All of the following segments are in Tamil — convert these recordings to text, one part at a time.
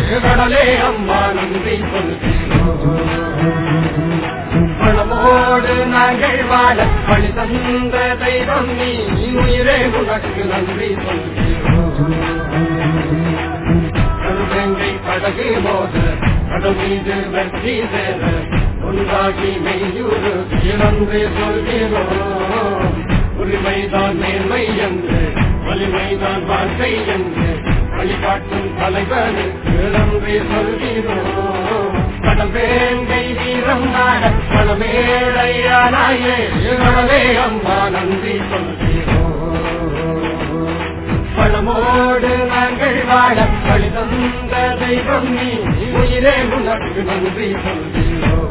கடலே அம்மா நன்றி சொல்கிறோம். பணமோடு நாங்கள் வாழ பணி தந்த தெய்வம் நீ உயிரே உனக்கு நன்றி சொல்கிறோம். கருங்கை படகு போத கடல் மீது வெற்றி சேர ஒன்றாகி மெய்யூறு நன்றி சொல்கிறோம். உரிமைதான் நேர்மை என்று வலிமைதான் வாழ்க்கை என்று வழிகாட்டும் தலைவனுக்கு நன்றி சொல்கிறோம். கடல் வேங்கை வீரம் நாட பணமேடையானாயே கடலே அம்மா நன்றி சொல்கிறோம். பணமோடு நாங்கள் வாழ பழி தந்த தெய்வம் நீ உயிரே உனக்கு நன்றி சொல்கிறோம்.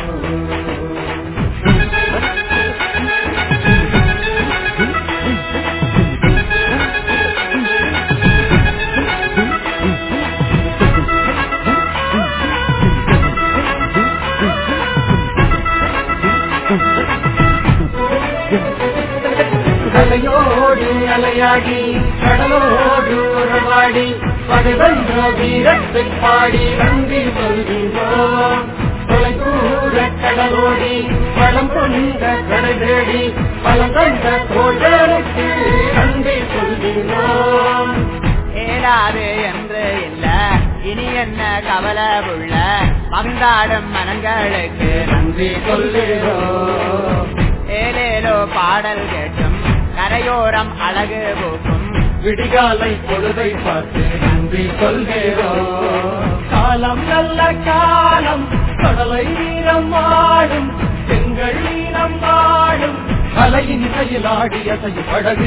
கலையோடு அலையாடி கடலோடு உறவாடி பகைவன்ற வீரத்தை பாடி நன்றி சொல்கின்றோம். தொலைதூர கடலோடி பலம் கொண்ட கடை தேடி பலம் கண்ட தோழருக்கு நன்றி சொல்கின்றோம். ஏலாது என்று இல்ல இனி என்ன கவலை உள்ள மகிழ்ந்தாடும் மனங்களுக்கு நன்றி சொல்கிறோம். ஏலேலோ பாடல் கேட்டும் கரையோரம் அழகு போக்கும் விடிகாலை பொழுதை பார்த்து நன்றி சொல்கிறோம். காலம் நல்ல காலம் கடலை நீரம் ஆடும் எங்கள் நீரம் ஆடும் அலையின் இசையில் ஆடிய செய்யும் படகு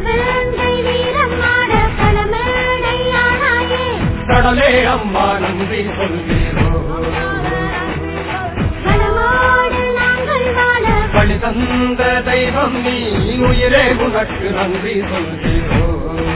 கடலே அம்மா நன்றி சொல்கிறோம். பழி தந்த தெய்வம் நீ உயிரே உனக்கு நன்றி சொல்கிறோம்.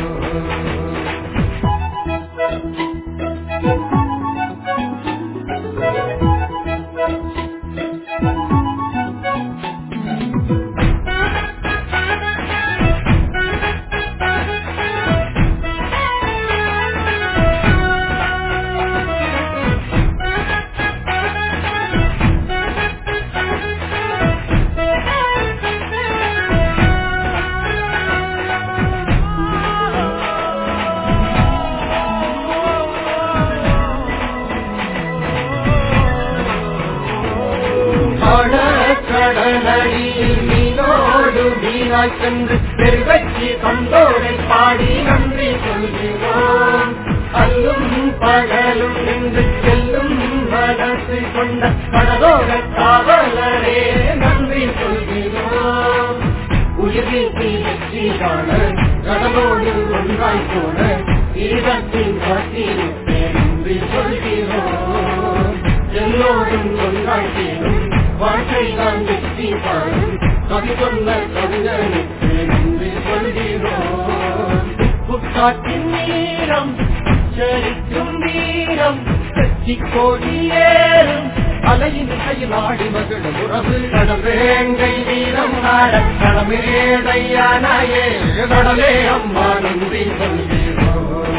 சென்று பெருவச்சி சந்தோரை பாடி நன்றி சொல்கிறோம். அல்லும் பகலும் நின்று செல்லும் மனசு கொண்ட கடலோர காவலரே நன்றி சொல்கிறோம். உயிர் வீசி வெற்றி காண கடலோடு ஒன்றாய் போன ஈரத்தின் காட்டிருப்பே நன்றி சொல்கிறோம். எல்லோரும் ஒன்றாய் சேரும் வாழ்க்கை தான் வெற்றி காணும் கவி சொன்ன கவிஞனுக்கு நன்றி சொல்கிறோம். புத்தாற்றின் நீரம் உச்சரிக்கும் வீரம் கட்சி கோடியேறும் அலையின் கையில் ஆடி மகிழ உறவு கடல் வேங்கை வீரம் நாட கடமேடையானாயே கடலே அம்மா நன்றி சொல்கிறோம்.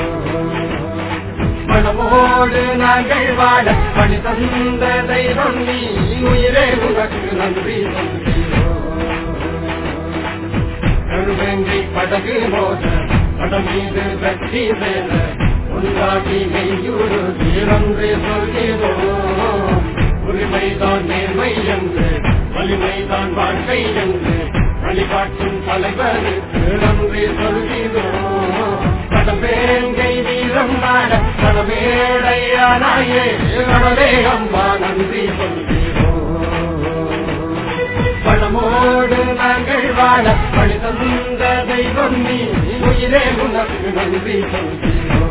மனமோடு நாங்கள் வாழ பணி தந்த தெய்வம் நீ உயிரே உனக்கு நன்றி சொல்கிறோம். கருவேங்கை படகு போத கடல் மீது வெற்றி சேர ஒன்றாகி மெய்யூறு நன்றி சொல்கிறோம். உரிமைதான் நேர்மை என்று வலிமைதான் வாழ்க்கை என்று வழிகாட்டும் தலைவருக்கு நன்றி சொல்கிறோம். கடம்பேங்கை வீரம் நாட கடமேடையானாயே கடலே அம்மா நன்றி சொல்கிறோம். பணமோடு நாங்கள் வாழ பழி தந்த தெய்வம் நீ உயிரே உனக்கு நன்றி சொல்கிறோம்.